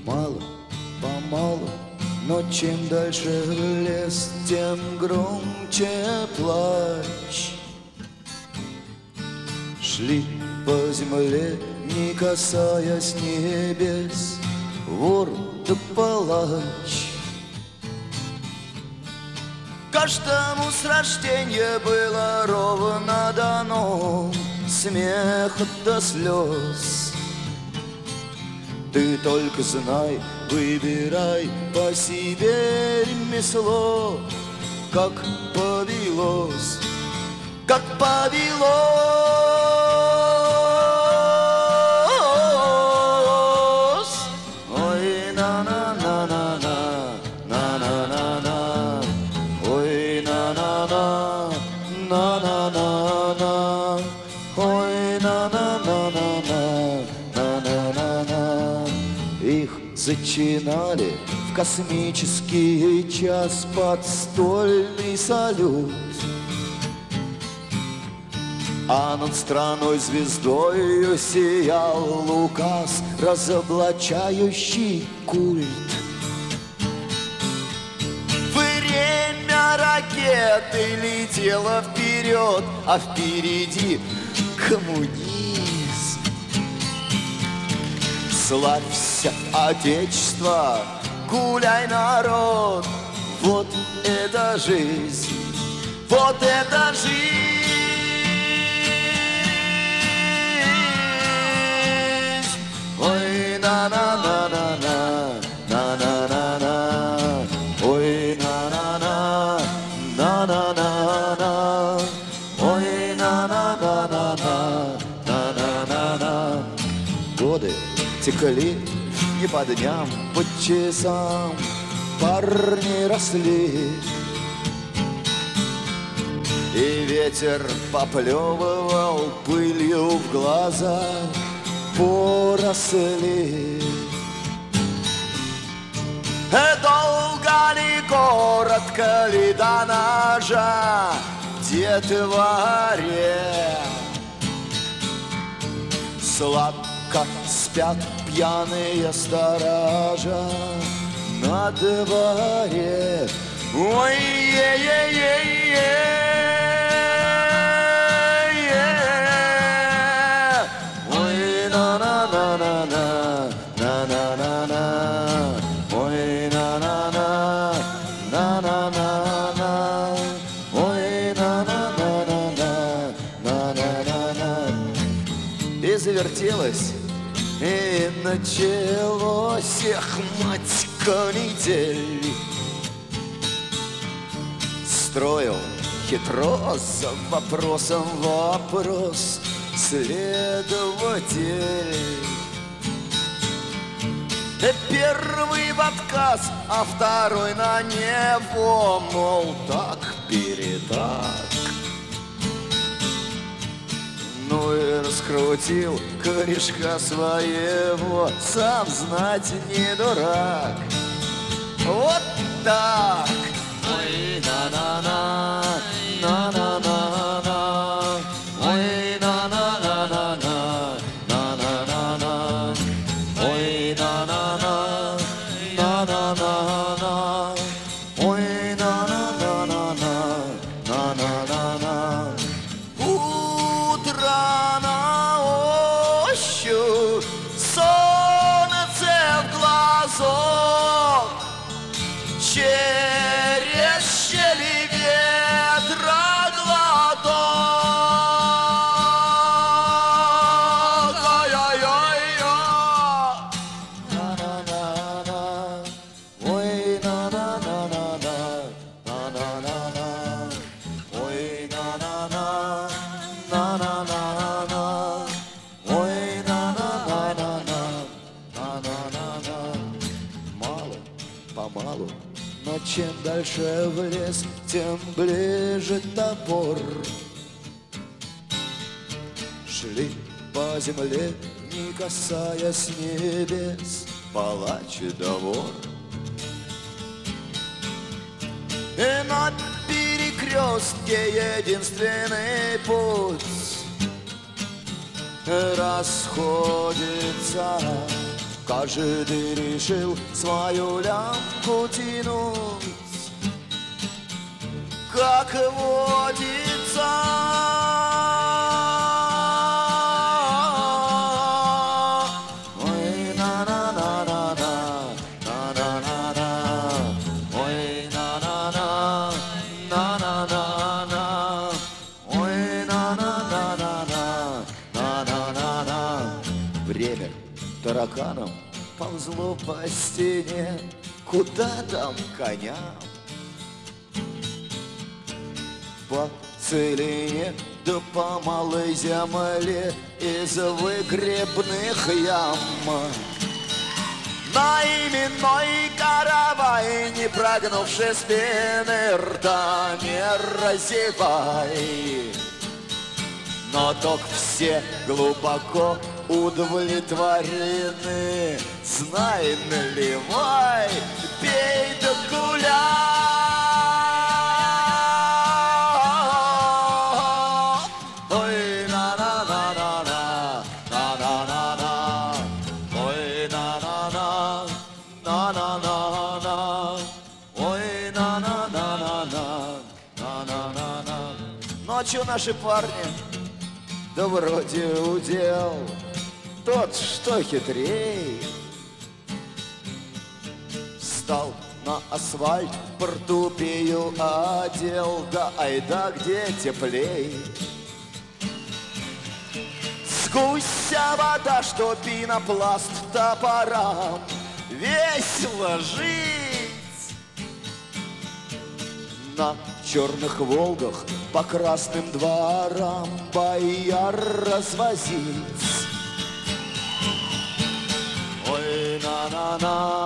Мало-помалу, но чем дальше в лес, тем громче плач. Шли по земле, не касаясь небес, вор да палач. Каждому с рождения было ровно дано смеха до слез. Ты только знай, выбирай по себе ремесло, как повелось, как повелось. Ой, на-на-на-на-на, на-на-на-на, ой, на-на-на, на-на-на-на, ой, на-на-на-на-на, на-на-на-на. Их зачинали в космический час под стольный салют, а над страной звездою сиял указ, разоблачающий культ. Время ракеты летело вперед, а впереди коммунизм. Славься, Отечество, гуляй, народ, вот это жизнь, вот это жизнь. Ой, на-на-на-на-на, на-на-на-на, ой, на-на-на, на-на-на-на, ой, на-на-на-на-на, на-на-на-на. Годы текли не по дням, по часам, парни росли, и ветер поплевывал пылью в глаза, поросли. Долго ли, коротко ли до ножа, детворе? Сладко спят пьяные сторожа на дворе. Ой, е-е-е-е. И завертелось, и началось, эх, мать, канитель. Строил хитро за вопросом вопрос следователь. Первый в отказ, а второй на него, мол, так-перетак. Ну и раскрутил корешка своего, сам знать не дурак. Вот так. Ой, на-на-на, на-на-на-на, ой, на-на-на-на-на, на-на-на-на, ой, на-на-на, на-на-на-на, ой, на-на-на-на-на, на-на-на-на. Утро на ощупь, солнце в глазок, через щели ветра глоток. Ой-ой-ой-ой. На-на-на-на, ой, на-на-на-на-на, на-на-на-на, ой, на-на-на, на-на-на-на, ой, на-на-на-на-на, на-на-на-на. Мало-помалу, но чем дальше в лес, тем ближе топор. Шли по земле, не касаясь небес, палач и вор. И на перекрестке единственный путь расходится, каждый решил свою лямку тянуть, как водится. Ой, на-на-на-на-на, на-на-на-на, ой, на-на-на, на-на-на-на, ой, на-на-на-на-на, на-на-на-на. Время тараканом ползло по стене, куда там коням? По целине, да по малой земле из выгребных ям. На именной каравай, не прогнувши спины, рта не разевай. Но только все глубоко удовлетворены. Знай, наливай, пей да гуляй. Ой, на-на-на-на-на, на-на-на-на, ой, на-на-на, на-на-на-на, ой, на-на-на-на-на, на-на-на-на. Ночью наши парни, да вроде удел, тот, что хитрей, встал на асфальт, портупею одел, да айда где теплей. С гуся вода, что пенопласт топорам, весело жить. На черных Волгах по красным дворам бояр развозить. Ой, на-на-на,